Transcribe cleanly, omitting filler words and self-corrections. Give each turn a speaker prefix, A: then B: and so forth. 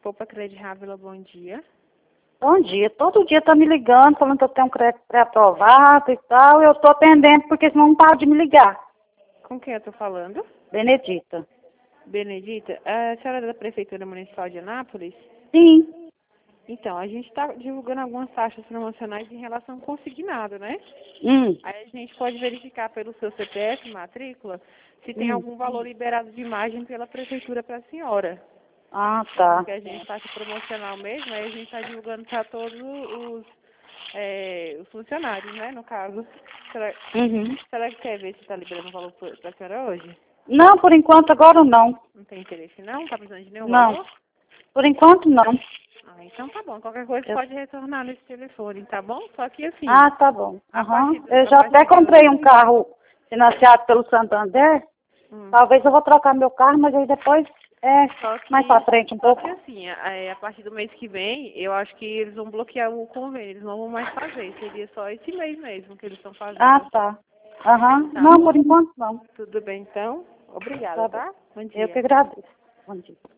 A: Poupa Crédito Rávila, bom dia.
B: Bom dia. Todo dia tá me ligando, falando que eu tenho um crédito pré-aprovado e tal. Eu tô atendendo, porque senão não para de me ligar.
A: Com quem eu tô falando?
B: Benedita.
A: Benedita, a senhora é da Prefeitura Municipal de Anápolis?
B: Sim.
A: Então, a gente está divulgando algumas taxas promocionais em relação ao consignado, né? Aí a gente pode verificar pelo seu CPF, matrícula, se tem algum valor liberado de imagem pela Prefeitura para a senhora.
B: Ah, tá.
A: Porque a gente está promocional mesmo, aí a gente está divulgando para todos os funcionários, né, no caso. Será que quer ver se está liberando valor para a senhora hoje?
B: Não, por enquanto agora não.
A: Não tem interesse não? Está precisando de nenhum
B: Não.
A: valor?
B: Por enquanto não.
A: Ah, então tá bom. Qualquer coisa pode retornar nesse telefone, tá bom? Só que assim...
B: Ah, tá bom.
A: A partir
B: Eu já até comprei um carro financiado pelo Santander. Talvez eu vou trocar meu carro, mas aí depois mais pra frente um pouco.
A: Só que assim, a partir do mês que vem, eu acho que eles vão bloquear o convênio, eles não vão mais fazer. Seria só esse mês mesmo que eles estão fazendo.
B: Ah, tá. Não, por enquanto não.
A: Tudo bem então? Obrigada, tá? Bom dia.
B: Eu que agradeço. Bom dia.